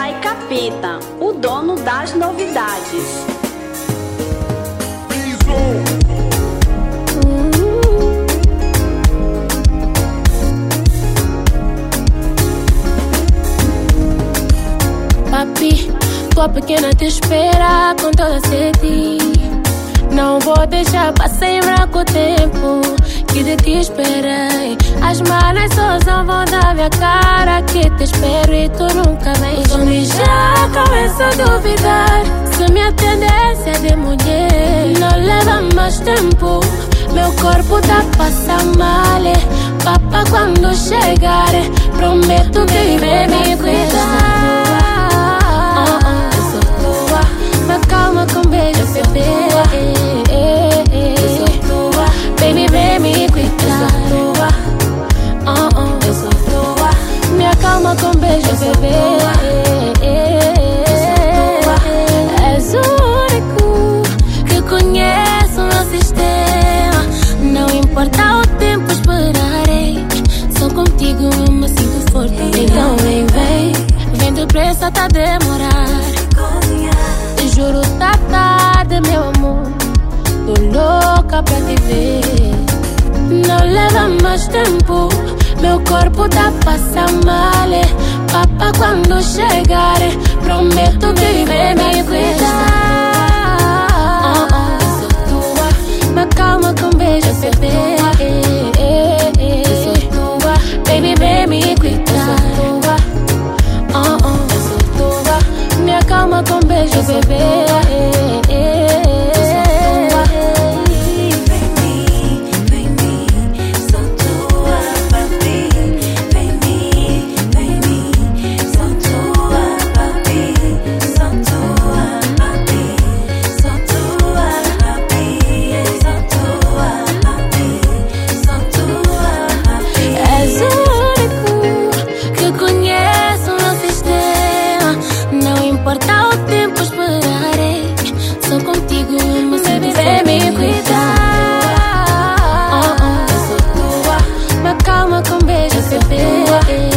DJ Capeta, o dono das novidades. Papi, tua pequena te espera com toda sede. Não vou deixar passar em branco o tempo que de ti esperei. As malas só vão dar minha cara que te espero e tu nunca vens. Onde já começo a duvidar se minha tendência é de mulher. Não leva mais tempo, meu corpo tá passando mal. Papa, quando chegar, prometo que vai me cuidar. Eu sou tua, me calma com beijo, bebê. Baby, vem me cuidar. Eu sou tua, me acalma com beijo, bebê. És o único que conhece o meu sistema. Não importa o tempo, esperarei. Só contigo eu me sinto forte. Então vem depressa, tá a demorar. Te juro, tá tarde, meu amor. Tô louca pra te ver. Não leva mais tempo, meu corpo tá passando mal. Papa, quando chegar, prometo que vai me cuidar. Eu sou tua, me acalma com beijo, bebê. Eu sou tua, baby, vem me cuidar. Eu sou tua, me acalma com beijo, bebê. Calma com beijo, bebê.